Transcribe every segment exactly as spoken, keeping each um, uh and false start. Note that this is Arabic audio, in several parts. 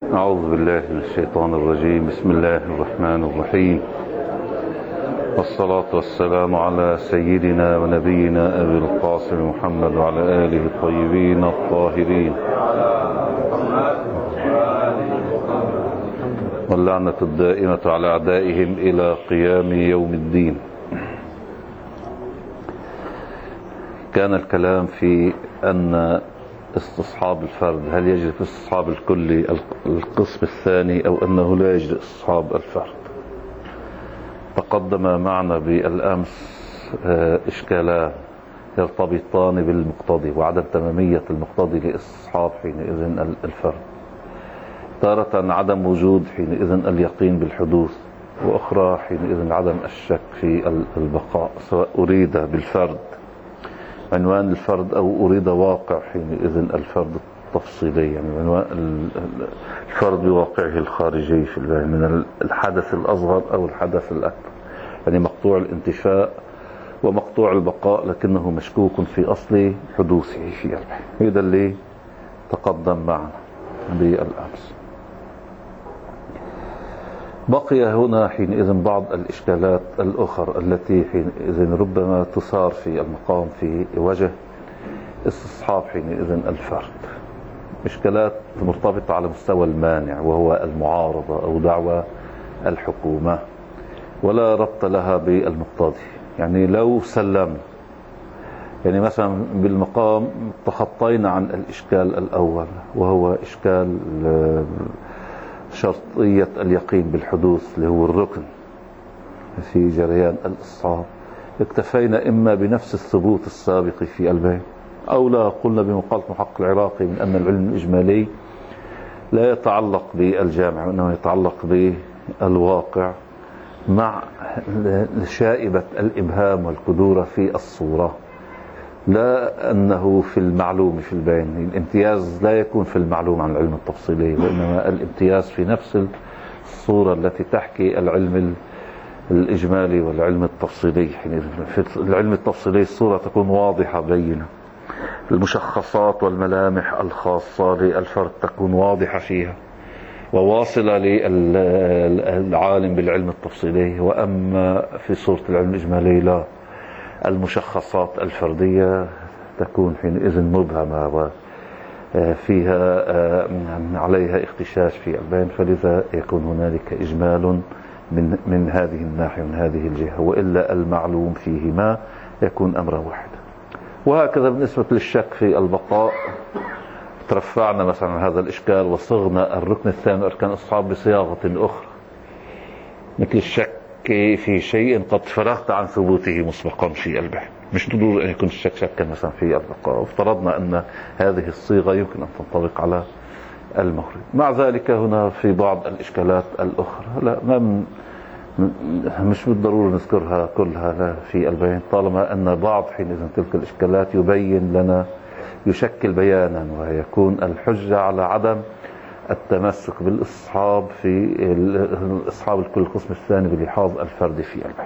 أعوذ بالله من الشيطان الرجيم. بسم الله الرحمن الرحيم، والصلاة والسلام على سيدنا ونبينا أبي القاسم محمد وعلى آله الطيبين الطاهرين، واللعنة الدائمة على أعدائهم إلى قيام يوم الدين. كان الكلام في أن استصحاب الفرد هل يجري في استصحاب الكلي القسم الثاني أو أنه لا يجري استصحاب الفرد. تقدم معنا بالأمس إشكالان يرتبطان بالمقتضي وعدم تمامية المقتضي لاستصحاب حينئذ الفرد. تارة عدم وجود حينئذ اليقين بالحدوث، وأخرى حينئذ عدم الشك في البقاء، سواء أريد بالفرد عنوان الفرد أو أريد واقع حينئذ الفرد التفصيلي، يعني عنوان الفرد بواقعه الخارجي في من الحدث الأصغر أو الحدث الأكبر، يعني مقطوع الانتفاء ومقطوع البقاء لكنه مشكوك في أصل حدوثه في البحث. هذا اللي تقدم معنا بالأمس. بقي هنا حينئذ بعض الإشكالات الأخرى التي حينئذ ربما تثار في المقام في وجه استصحاب حينئذ الفرد. إشكالات مرتبطة على مستوى المانع، وهو المعارضة أو دعوى الحكومة، ولا ربط لها بالمقتضي. يعني لو سلمنا، يعني مثلا بالمقام تخطينا عن الإشكال الأول وهو إشكال شرطية اليقين بالحدوث اللي هو الركن في جريان الاستصحاب، اكتفينا إما بنفس الثبوت السابق في البيان، أو لا قلنا بمقالة محقق العراقي من أن العلم الإجمالي لا يتعلق بالجامع وإنما يتعلق بالواقع مع شائبة الإبهام والكدورة في الصورة، لا أنه في المعلوم في البيان. الامتياز لا يكون في المعلوم عن العلم التفصيلي، وإنما الامتياز في نفس الصورة التي تحكي العلم الإجمالي والعلم التفصيلي. في العلم التفصيلي الصورة تكون واضحة بينة، المشخصات والملامح الخاصة للفرد تكون واضحة فيها وواصلة للعالم بالعلم التفصيلي. وأما في صورة العلم الإجمالي لا، المشخصات الفردية تكون حينئذ مبهمة وفيها عليها اختشاش في البيان، فلذا يكون هنالك إجمال من من هذه الناحية من هذه الجهة، وإلا المعلوم فيهما يكون أمر واحد. وهكذا بالنسبة للشك في البقاء، ترفعنا مثلا عن هذا الإشكال وصغنا الركن الثاني أركان الاستصحاب بصياغة أخرى، مثل الشك في شيء قد فرغت عن ثبوته مسبقا في البحث، مش ضروري أن يكون الشك شكا مثلا في البقاء، وافترضنا أن هذه الصيغة يمكن أن تنطبق على المخرج. مع ذلك هنا في بعض الإشكالات الأخرى لا من مش بالضرورة نذكرها كلها لا في البيان، طالما أن بعض حينئذ تلك الإشكالات يبين لنا يشكل بيانا ويكون الحجة على عدم التمسك بالاستصحاب في الاستصحاب الكل القسم الثاني بلحاظ الفرد في البحث.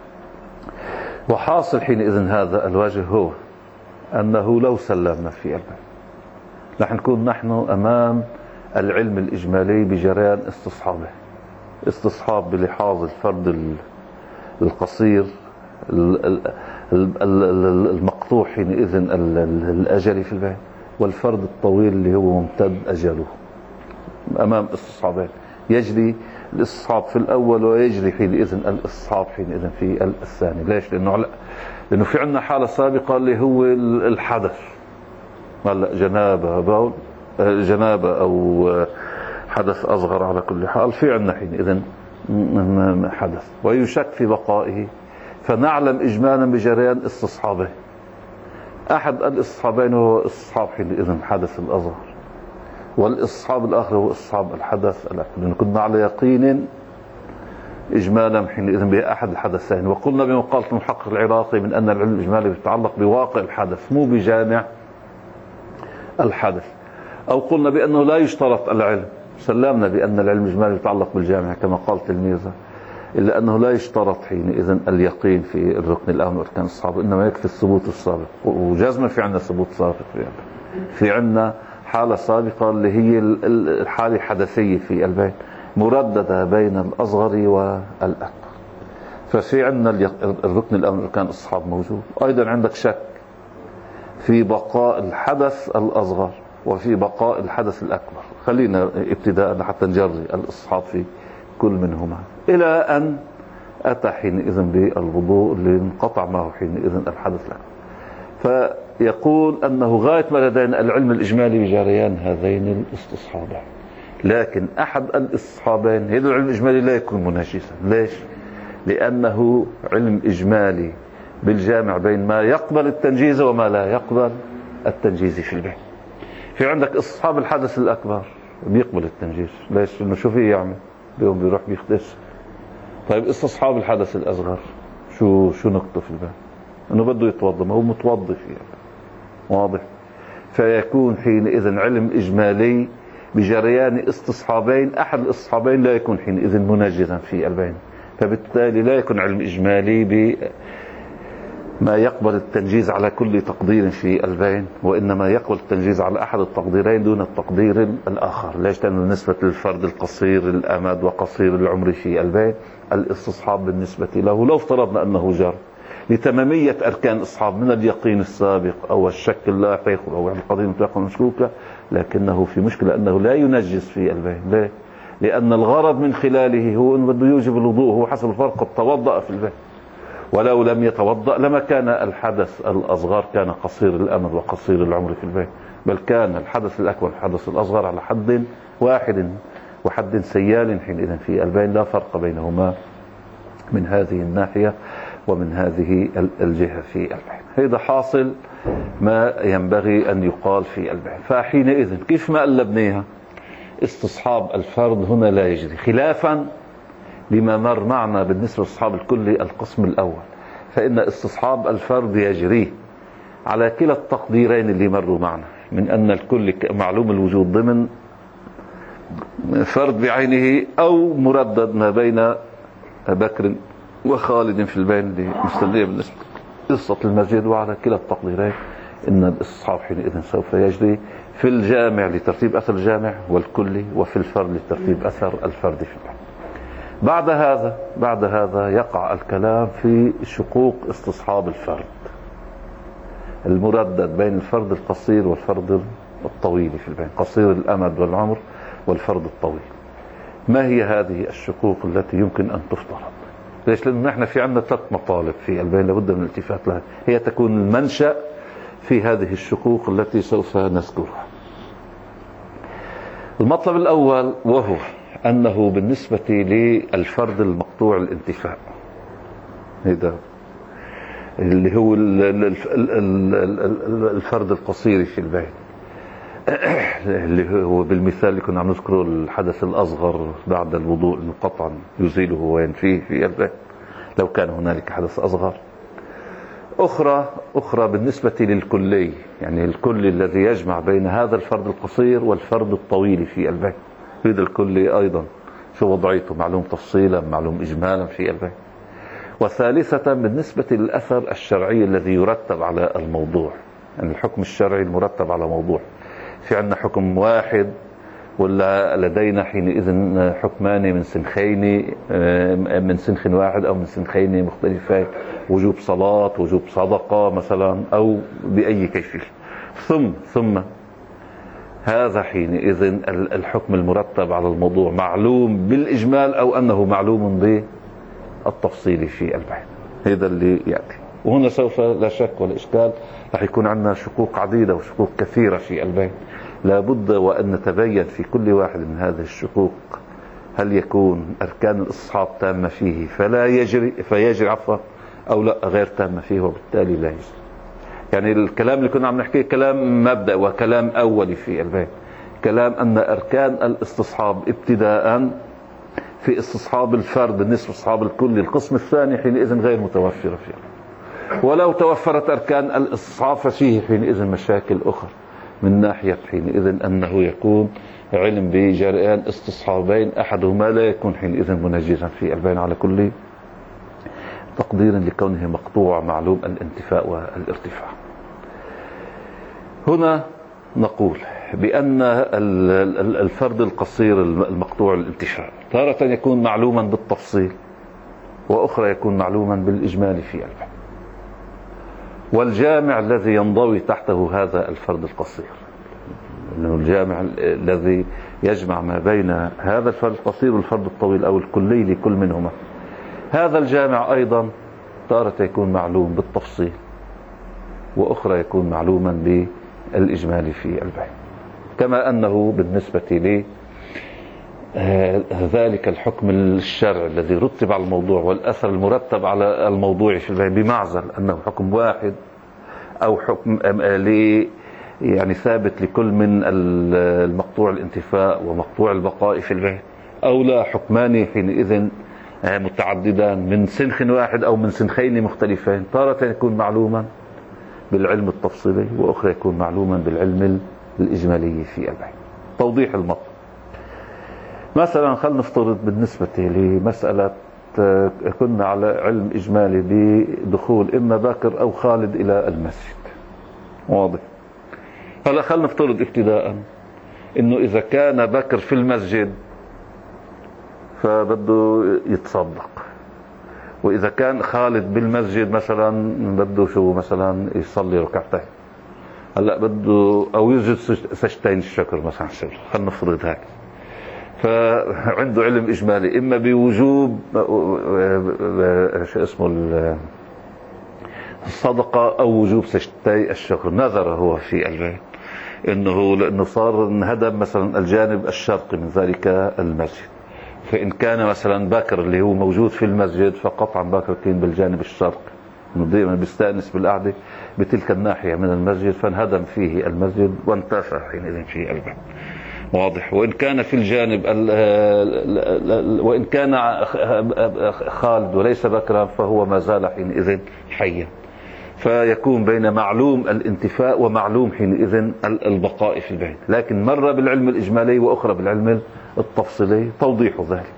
وحاصل حينئذ هذا الوجه هو أنه لو سلمنا في البحث نحن نكون نحن أمام العلم الإجمالي بجريان استصحابه، استصحاب بلحاظ الفرد القصير المقطوع حينئذ الأجل في البحث، والفرد الطويل اللي هو ممتد أجله. أمام استصحابين يجري الاستصحاب في الأول ويجري حينئذ الاستصحاب حينئذ في الثاني. ليش؟ لأنه لأنه في عندنا حالة سابقة اللي هو الحدث، هلا جنابة بول جنابة أو حدث أصغر، على كل حال في عندنا حينئذ حدث ويشك في بقائه، فنعلم إجمالا بجريان استصحابه. أحد الاستصحابين هو استصحاب حينئذ حدث الأصغر، والاستصحاب الآخر هو استصحاب الحدث الأكبر، لأن كنا على يقين إجمالا حينئذ بأحد الحدثين. وقلنا بمقالة المحقق العراقي من أن العلم الإجمالي يتعلق بواقع الحدث مو بجامع الحدث، أو قلنا بأنه لا يشترط العلم، سلمنا بأن العلم الإجمالي يتعلق بالجامع كما قال تلميذه، إلا أنه لا يشترط حينئذ اليقين في الركن الأول وأركان الاستصحاب، إنما يكفي الثبوت السابق. وجزما في عندنا ثبوت سابق، في عندنا حالة سابقة اللي هي الحالة الحدثية في البين مرددة بين الأصغر والأكبر. ففي عندنا الركن الأول أركان الاستصحاب موجود. أيضا عندك شك في بقاء الحدث الأصغر وفي بقاء الحدث الأكبر. خلينا ابتداء حتى نجري الاستصحاب في كل منهما إلى أن أتى حينئذ بالوضوء اللي انقطع معه حينئذ الحدث الأكبر. فيقول أنه غاية ما لدينا العلم الإجمالي بجريان هذين الاستصحابين، لكن أحد الاستصحابين هذا العلم الإجمالي لا يكون مناجزا. ليش؟ لأنه علم إجمالي بالجامع بين ما يقبل التنجيز وما لا يقبل التنجيز في البين. في عندك استصحاب الحدث الأكبر بيقبل التنجيز. ليش؟ لأنه شو فيه يعمل؟ بيوم بيروح بيخدش. طيب استصحاب الحدث الأصغر شو شو نقطة في البين؟ انه بده يتوضا، ما هو متوضي فيه. واضح؟ فيكون حينئذ علم اجمالي بجريان استصحابين، احد الاستصحابين لا يكون حينئذ منجزا في البين، فبالتالي لا يكون علم اجمالي بما يقبل التنجيز على كل تقدير في البين، وانما يقبل التنجيز على احد التقديرين دون التقدير الاخر. ليش؟ لانه بالنسبه للفرد القصير الامد وقصير العمر في البين الاستصحاب بالنسبه له لو افترضنا انه جار لتمامية أركان الاستصحاب من اليقين السابق أو الشك اللاحق أو القضية المتيقنة المشكوكة، لكنه في مشكلة أنه لا ينجز في البين. ليه؟ لأن الغرض من خلاله هو أنه بده يوجب الوضوء. هو حسب الفرق قد توضأ في البين، ولو لم يتوضأ لما كان الحدث الأصغر كان قصير الأمد وقصير العمر في البين، بل كان الحدث الأكبر والحدث الأصغر على حد واحد وحد سيال حينئذ في البين، لا فرق بينهما من هذه الناحية ومن هذه الجهة في البين. هذا حاصل ما ينبغي أن يقال في البين. فحينئذ كيف ما قلبناها استصحاب الفرد هنا لا يجري، خلافا لما مر معنا بالنسبة لاستصحاب الكلي القسم الأول، فإن استصحاب الفرد يجري على كلا التقديرين اللي مروا معنا، من أن الكل معلوم الوجود ضمن فرد بعينه أو مردد ما بين بكر وخالد في البين اللي مستدلية بالنسبة قصة المسجد. وعلى كلا التقديرين إن الاستصحاب حينئذ سوف يجري في الجامع لترتيب أثر الجامع والكلي، وفي الفرد لترتيب أثر الفرد في البين. بعد هذا بعد هذا يقع الكلام في شقوق استصحاب الفرد المردد بين الفرد القصير والفرد الطويل في البين، قصير الأمد والعمر والفرد الطويل. ما هي هذه الشقوق التي يمكن أن تفترض؟ ليش؟ لأنه نحن في عندنا ثلاث مطالب في البين لابد من الالتفات لها، هي تكون المنشأ في هذه الشقوق التي سوف نذكرها. المطلب الأول وهو أنه بالنسبة للفرد المقطوع الانتفاع، هذا اللي هو الفرد القصير في البين، اللي هو بالمثال اللي كنا عم نذكره الحدث الأصغر بعد الوضوء قطعا يزيله وينفيه في البين لو كان هنالك حدث أصغر. أخرى أخرى بالنسبة للكلي، يعني الكلي الذي يجمع بين هذا الفرد القصير والفرد الطويل في البين، هذا الكلي أيضا شو وضعيته معلوم تفصيلا معلوم إجمالا في البين. وثالثة بالنسبة للأثر الشرعي الذي يرتب على الموضوع، يعني الحكم الشرعي المرتب على موضوع. في عندنا حكم واحد ولا لدينا حينئذ حكمان من سنخين من سنخ واحد أو من سنخين مختلفات، وجوب صلاة وجوب صدقة مثلا أو بأي كيفية. ثم ثم هذا حينئذ الحكم المرتب على الموضوع معلوم بالإجمال أو أنه معلوم بالتفصيل في البين. هذا اللي يأتي. وهنا سوف لا شك ولا إشكال رح يكون عندنا شقوق عديدة وشقوق كثيرة في البين، لابد وأن نتبين في كل واحد من هذه الشقوق هل يكون أركان الاستصحاب تامة فيه فلا يجري فيجري عفوا أو لا غير تامة فيه وبالتالي لا يجري. يعني الكلام اللي كنا عم نحكيه كلام مبدأ وكلام أولي في البين، كلام أن أركان الاستصحاب ابتداء في استصحاب الفرد بالنسبة لاستصحاب الكل القسم الثاني حينئذ غير متوفرة فيه، ولو توفرت أركان الاستصحاب ففيه حينئذ مشاكل أخرى من ناحية حينئذ أنه يكون علم بجريان استصحابين أحدهما لا يكون حينئذ منجزا في البين على كل تقدير لكونه مقطوع معلوم الانتفاء والارتفاع. هنا نقول بأن الفرد القصير المقطوع الانتفاع تارة يكون معلوما بالتفصيل، وأخرى يكون معلوما بالإجمال في البحث. والجامع الذي ينضوي تحته هذا الفرد القصير، إنه الجامع الذي يجمع ما بين هذا الفرد القصير والفرد الطويل أو الكلي لكل منهما، هذا الجامع أيضا تارة يكون معلوم بالتفصيل، وأخرى يكون معلوما بالإجمال في البحث. كما أنه بالنسبة لي ذلك الحكم الشرعي الذي رتب على الموضوع والأثر المرتب على الموضوع في البحث بمعزل أنه حكم واحد أو حكم لي يعني ثابت لكل من المقطوع الانتفاء ومقطوع البقاء في البحث، أو لا حكمان حينئذ متعددان من سنخ واحد أو من سنخين مختلفين، تارة يكون معلوما بالعلم التفصيلي وأخرى يكون معلوما بالعلم الإجمالي في البحث. توضيح المطلب، مثلا خلينا نفترض بالنسبة لمسألة كنا على علم إجمالي بدخول إما باكر أو خالد إلى المسجد، واضح؟ هلا خلينا نفترض ابتداء إنه إذا كان باكر في المسجد فبده يتصدق، وإذا كان خالد بالمسجد مثلا بده شو مثلا يصلي ركعتين، هلا بده أو يسجد سجدتين الشكر مثلا، خلينا نفترض هيك. فعنده علم إجمالي إما بوجوب شو اسمه الصدقة أو وجوب سجدتي الشكر. نظر هو في البيت إنه لأنه صار انهدم مثلا الجانب الشرقي من ذلك المسجد، فإن كان مثلا باكر اللي هو موجود في المسجد فقطعا باكر كان بالجانب الشرقي، دائما بيستأنس بالقعدة بتلك الناحية من المسجد، فانهدم فيه المسجد وانتفع حينئذ في البيت، واضح؟ وإن كان في الجانب وإن كان خالد وليس بكرا فهو ما زال حينئذ حيا، فيكون بين معلوم الانتفاء ومعلوم حينئذ البقاء في البيت، لكن مرة بالعلم الإجمالي وأخرى بالعلم التفصيلي. توضيح ذلك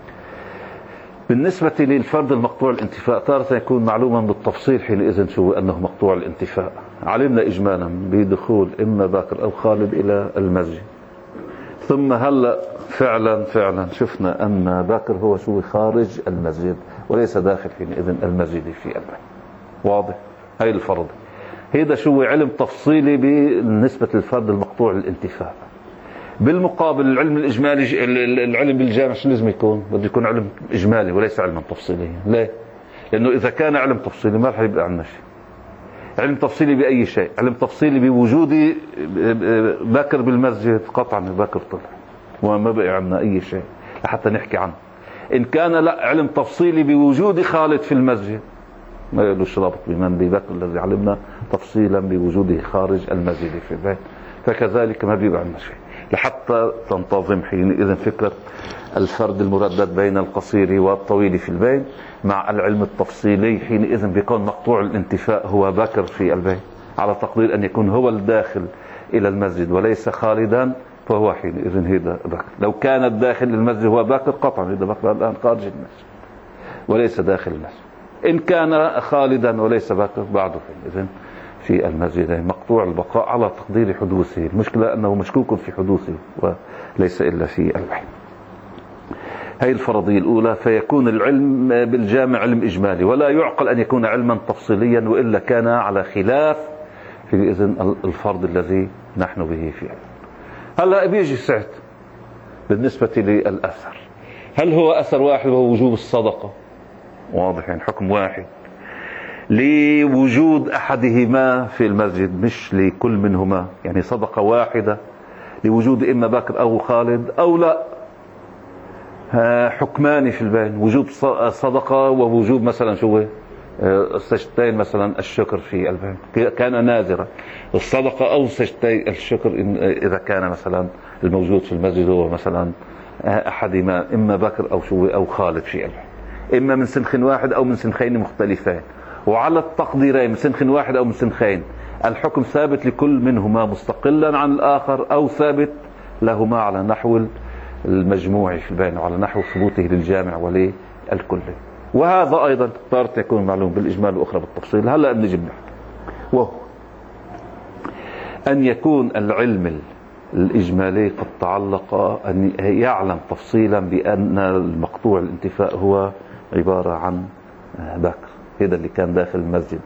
بالنسبة للفرد المقطوع الانتفاء تارة يكون معلوما بالتفصيل حينئذ شو أنه مقطوع الانتفاء. علمنا إجمالا بدخول إما باكر أو خالد إلى المسجد، ثم هلأ فعلا فعلا شفنا أن باكر هو شو خارج المسجد وليس داخل حينئذ المسجد في البيت، واضح؟ هاي الفرض هيدا شو علم تفصيلي بالنسبة للفرد المقطوع الانتفاء. بالمقابل العلم الإجمالي العلم بالجامع شو لازم يكون؟ بده يكون علم إجمالي وليس علما تفصيليا. ليه؟ لأنه إذا كان علم تفصيلي ما رح يبقى عندنا شيء. علم تفصيلي بأي شيء، علم تفصيلي بوجود باكر بالمسجد قطعا باكر طلع وما بقى عندنا أي شيء لحتى نحكي عنه. إن كان لا علم تفصيلي بوجود خالد في المسجد ما يقولوش رابط بمن بباكر الذي علمنا تفصيلا بوجوده خارج المسجد في البيت، فكذلك ما بيبقى عندنا شيء لحتى تنتظم حينئذ فكرة الفرد المردد بين القصير والطويل في البيت مع العلم التفصيلي. حينئذ بيكون مقطوع الانتفاء هو باكر في البيت على تقدير أن يكون هو الداخل إلى المسجد وليس خالدا، فهو حينئذ هذا باكر. لو كان الداخل المسجد هو باكر قطعا هذا باكر الآن خارج المسجد وليس داخل المسجد. إن كان خالدا وليس باكر بعده حينئذ في المسجد مقطوع البقاء على تقدير حدوثه. المشكلة أنه مشكوك في حدوثه وليس إلا في البحث. هي الفرضية الأولى. فيكون العلم بالجامع علم إجمالي ولا يعقل أن يكون علما تفصيليا وإلا كان على خلاف في إذن الفرض الذي نحن به في علم. هلأ بيجي سعد بالنسبة للأثر، هل هو أثر واحد وهو وجوب الصدقة؟ واضح يعني حكم واحد لوجود أحدهما في المسجد مش لكل منهما، يعني صدقة واحدة لوجود إما باكر أو خالد، أو لا حكمان في البين وجوب صدقة ووجوب مثلا شو السجدتين مثلا الشكر في البين. كان نادرا الصدقة أو سجدتي الشكر إذا كان مثلا الموجود في المسجد هو مثلا أحدهما إما باكر أو شو أو خالد في البين، إما من سنخ واحد أو من سنخين مختلفين، وعلى التقديرين من سنخ واحد أو من سنخين الحكم ثابت لكل منهما مستقلا عن الآخر أو ثابت لهما على نحو المجموع في البين وعلى نحو ثبوته للجامع وللكل. وهذا أيضا تارة يكون معلوم بالإجمال وأخرى بالتفصيل. هلأ بنجي بنحكي وهو أن يكون العلم الإجمالي قد تعلق أن يعلم تفصيلا بأن المقطوع الانتفاء هو عبارة عن بكر، هذا اللي كان داخل المسجد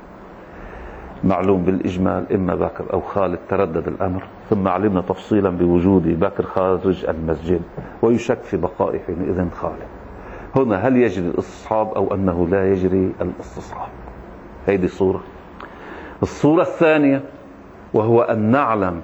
معلوم بالإجمال إما بكر أو خالد، تردد الأمر، ثم علمنا تفصيلا بوجود بكر خارج المسجد ويشك في بقاء حينئذ خالد. هنا هل يجري الاستصحاب أو أنه لا يجري الاستصحاب؟ هذه الصورة. الصورة الثانية وهو أن نعلم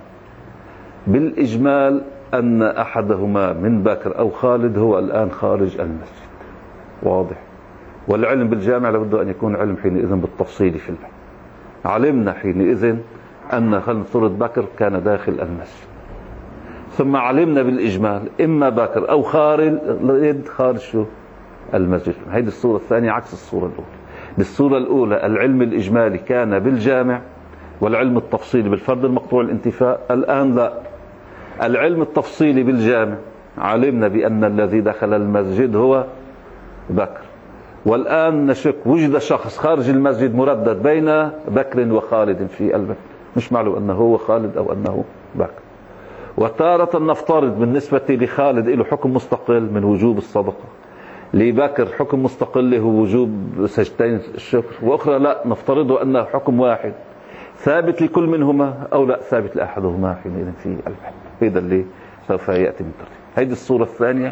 بالإجمال أن أحدهما من بكر أو خالد هو الآن خارج المسجد، واضح؟ والعلم بالجامع لابد أن يكون علم حينئذ بالتفصيل في البحث. علمنا حينئذ أن خلينا نفترض بكر كان داخل المسجد، ثم علمنا بالإجمال إما بكر أو خالد خارج شو المسجد. هذه الصورة الثانية عكس الصورة الأولى. بالصورة الأولى العلم الإجمالي كان بالجامع والعلم التفصيلي بالفرد المقطوع الانتفاء. الآن لا، العلم التفصيلي بالجامع علمنا بأن الذي دخل المسجد هو بكر، والآن نشك وجد شخص خارج المسجد مردد بين بكر وخالد في البيت، مش معلوم أنه هو خالد أو أنه بكر. وتارة نفترض بالنسبة لخالد له حكم مستقل من وجوب الصدقة، لبكر حكم مستقل هو وجوب سجدتين الشكر، وأخرى لا نفترضه أنه حكم واحد ثابت لكل منهما أو لا ثابت لأحدهما حينئذ في البيت. هذا اللي سوف يأتي من ترتيب. هذه الصورة الثانية.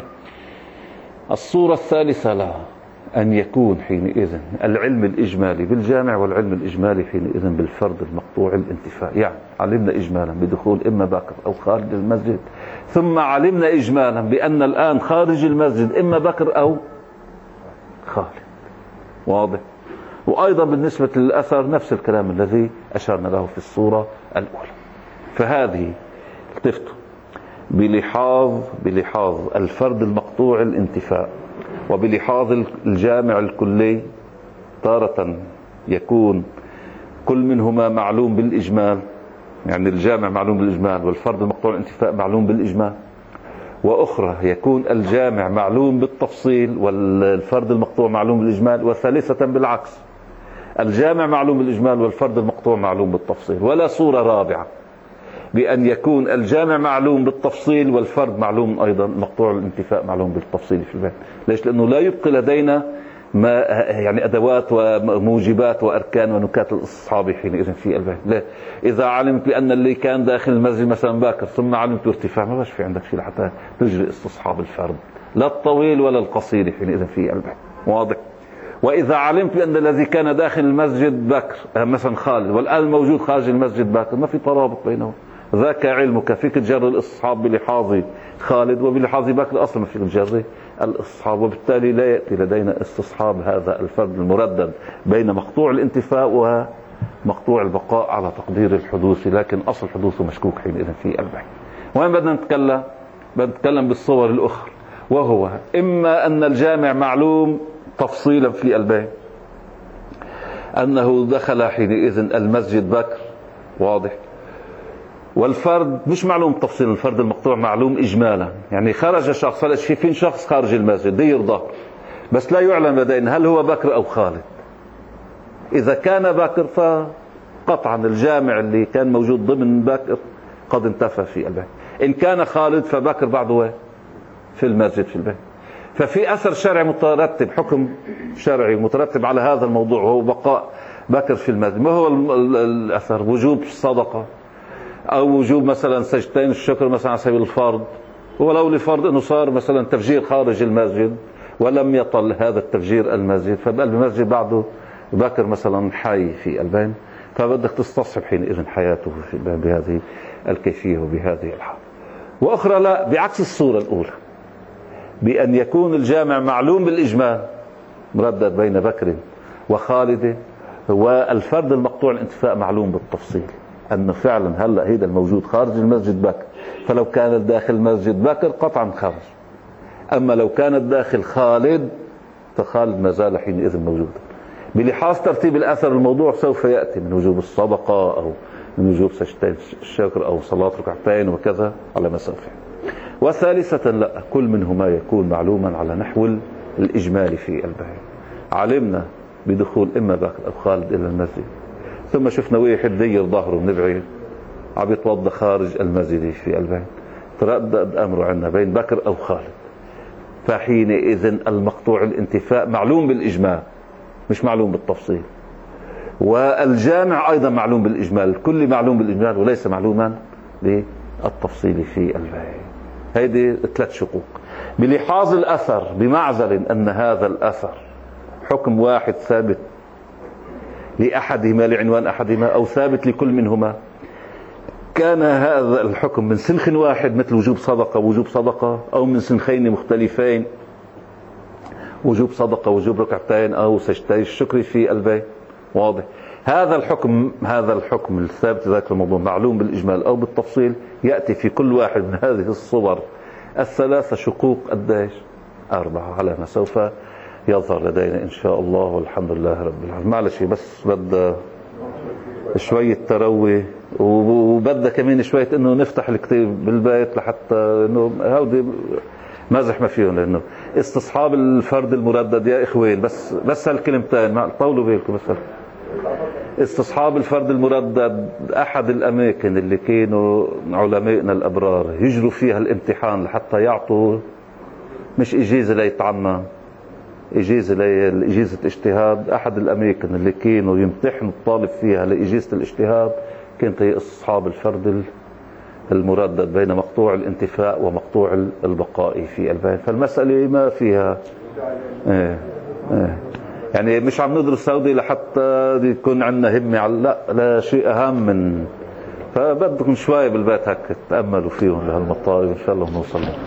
الصورة الثالثة لها أن يكون حينئذ العلم الإجمالي بالجامع والعلم الإجمالي حينئذ بالفرد المقطوع الانتفاء. يعني علمنا إجمالا بدخول إما بكر أو خارج المسجد، ثم علمنا إجمالا بأن الآن خارج المسجد إما بكر أو خالد، واضح؟ وأيضا بالنسبة للأثر نفس الكلام الذي أشرنا له في الصورة الأولى. فهذه التفتوا بلحاظ بلحاظ الفرد المقطوع الانتفاء وبلحاظ الجامع الكلي، تارة يكون كل منهما معلوم بالإجمال، يعني الجامع معلوم بالإجمال والفرد المقطوع الانتفاء معلوم بالإجمال، وأخرى يكون الجامع معلوم بالتفصيل والفرد المقطوع معلوم بالإجمال، وثالثة بالعكس الجامع معلوم بالإجمال والفرد المقطوع معلوم بالتفصيل. ولا صورة رابعة بأن يكون الجامع معلوم بالتفصيل والفرد معلوم أيضا مقطوع الانتفاء معلوم بالتفصيل في البيت. ليش؟ لأنه لا يبقي لدينا ما يعني أدوات وموجبات وأركان ونكات الاستصحاب حينئذ في البيت. لا، إذا علمت بأن اللي كان داخل المسجد مثلا باكر ثم علمت ارتفاع، ما بقاش في عندك شيء حتى تجري استصحاب الفرد، لا الطويل ولا القصير حينئذ في البيت، واضح؟ وإذا علمت بأن الذي كان داخل المسجد باكر مثلا خالد والآن موجود خارج المسجد باكر، ما في ترابط بينهم. ذاك علمك، فيك تجري الاستصحاب بلحاظ خالد وبلحاظ بكر، أصلا ما فيك تجري الاستصحاب، وبالتالي لا يأتي لدينا استصحاب هذا الفرد المردد بين مقطوع الانتفاء ومقطوع البقاء على تقدير الحدوث، لكن أصل حدوثه مشكوك حينئذ في البيت. وين بدنا نتكلم؟ بدنا نتكلم بالصور الأخرى، وهو إما أن الجامع معلوم تفصيلا في البيت أنه دخل حينئذ المسجد بكر، واضح؟ والفرد مش معلوم تفصيل، الفرد المقطوع معلوم إجمالا، يعني خرج شخص، في فين شخص خارج المسجد دير ظهر، بس لا يعلم لدينا هل هو بكر أو خالد. إذا كان بكر فقطعا الجامع اللي كان موجود ضمن بكر قد انتفى في البيت، إن كان خالد فبكر بعده في المسجد في البيت. ففي أثر شرعي مترتب، حكم شرعي مترتب على هذا الموضوع، وهو بقاء بكر في المسجد. ما هو الأثر؟ وجوب الصدقة أو وجوب مثلا سجدتين الشكر مثلا على سبيل الفرض، ولو لفرض أنه صار مثلا تفجير خارج المسجد ولم يطل هذا التفجير المسجد، فبقى المسجد بعده بكر مثلا حي في البين، فبدك تستصحب حينئذ حياته بهذه الكيفية وبهذه الحال. وأخرى لا، بعكس الصورة الأولى، بأن يكون الجامع معلوم بالإجمال مردد بين بكر وخالد، والفرد المقطوع الانتفاء معلوم بالتفصيل، أنه فعلا هلأ هيدا الموجود خارج المسجد بكر، فلو كان داخل المسجد بكر قطعا خارج، أما لو كانت داخل خالد فخالد ما زال حينئذ موجودا. بلحاظ ترتيب الأثر الموضوع سوف يأتي من وجوب الصدقة أو من وجوب سجدتين الشكر أو صلاة ركعتين وكذا على ما سوف. وثالثة لا، كل منهما يكون معلوما على نحو الإجمالي في البيان. علمنا بدخول إما بكر أو خالد إلى المسجد، ثم شفنا واحد دير ظهره من بعيد عم يتوضا خارج المسجد في البيت، تردد أمره عندنا بين بكر أو خالد. فحينئذ المقطوع الانتفاء معلوم بالإجمال مش معلوم بالتفصيل، والجامع أيضا معلوم بالإجمال، الكل معلوم بالإجمال وليس معلوما بالتفصيل في البيع. هذه ثلاث شقوق. بلحاظ الأثر بمعزل أن هذا الأثر حكم واحد ثابت لأحدهما لعنوان أحدهما أو ثابت لكل منهما، كان هذا الحكم من سنخ واحد مثل وجوب صدقة وجوب صدقة، أو من سنخين مختلفين وجوب صدقة وجوب ركعتين أو سجدتي الشكر في البيع. واضح؟ هذا الحكم هذا الحكم الثابت ذاك الموضوع معلوم بالإجمال أو بالتفصيل، يأتي في كل واحد من هذه الصور الثلاثة شقوق قديش؟ أربعة، على ما سوف يظهر لدينا إن شاء الله، والحمد لله رب العالمين. معلش بس بدأ شوية تروي، وبدأ كمان شوية إنه نفتح الكتاب بالبيت لحتى إنه هودي مازح ما فيهم، لأنه استصحاب الفرد المردد يا إخوين، بس بس هالكلمتين ما طولوا بالكم. بس استصحاب الفرد المردد أحد الأماكن اللي كانوا علمائنا الأبرار يجروا فيها الامتحان لحتى يعطوا مش إجازة ليتعمم، إجازة لإجازة اجتهاد. أحد الأماكن اللي كانوا يمتحنوا الطالب فيها لإجازة الاجتهاد كانت هي استصحاب الفرد المردد بين مقطوع الانتفاء ومقطوع البقاء في البيان. فالمسألة ما فيها ايه ايه يعني مش عم ندرس سودي لحتى يكون عندنا همة على لا لا شيء أهم من، فبدكم شوي بالبيت هيك تأملوا فيهم لهالمطالب إن شاء الله نوصل.